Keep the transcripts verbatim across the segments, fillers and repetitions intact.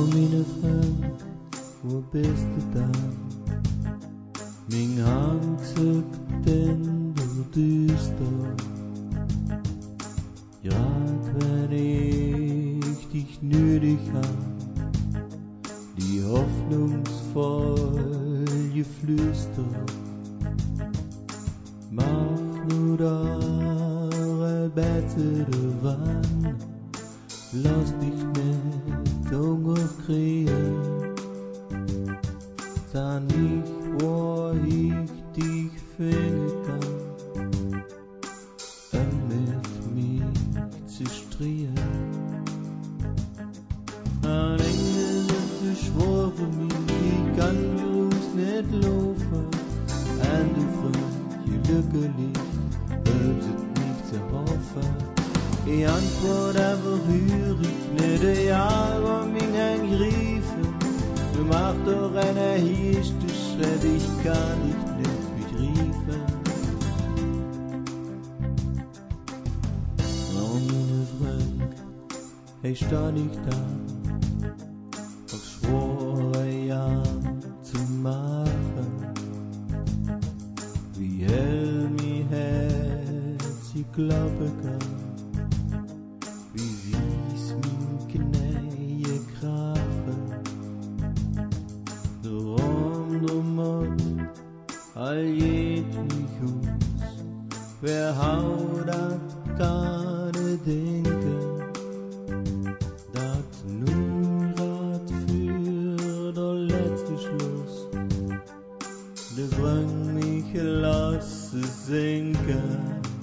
meine Freund, wo bist du da? Mein Hand sagt denn du düster. Grad wenn ich dich nötig hab, die hoffnungsvoll geflüstert. Mach nur da bette wann, lass dich nicht umkriegen, dann nicht, wo ich dich finden kann, um mit mir zu strehen. Ein Engel zu schwor für mich, ich kann bloß nicht laufen, und du fragst, glücklich, hört nicht zu hoffen. Ich antwort aber hör ich nicht, egal wo mich angreifen. Du machst doch einen ersten Schritt, ich kann dich nicht begreifen. Oh meine Freund, ich steh nicht da, doch schwor ja zu machen, wie hell mir Herz ich glauben kann. Wie wies min Knie krachen, drum drum all jet mich aus, wer haut dat keine denken, dat nun grad für der letzte Schluss, de bring mich lasse sinken.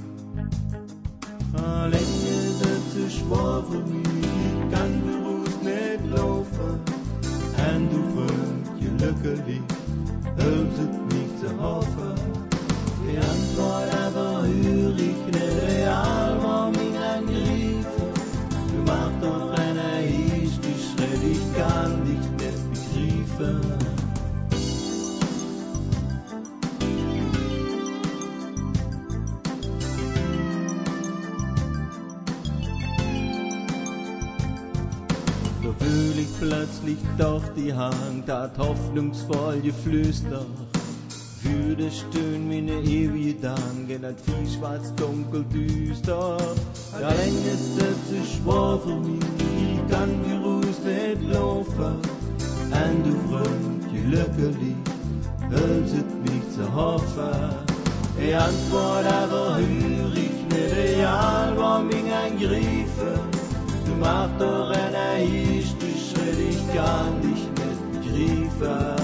Alleine zu schwor für mich, ich kann bloß nicht laufen, und du fragst, glücklich, hörst mich zu hoffen. Die Antwort aber hör ich nicht, egal wo mich angreifen. Du machst doch einen ersten Schritt, ich kann dich nicht begreifen. So fühl ich plötzlich doch die Hand, dat hoffnungsvoll geflüster. Für das Stöhn meine ewige Danke, dat viel schwarz, dunkel, düster. Da längst zu schwor für mich, ich kann geruß nicht laufen. Und du fragst, glücklich, hörst mich zu hoffen. Die Antwort aber hör ich nicht, egal wo mich angreifen. Du machst doch einen ersten Schritt, ich kann dich nicht begreifen.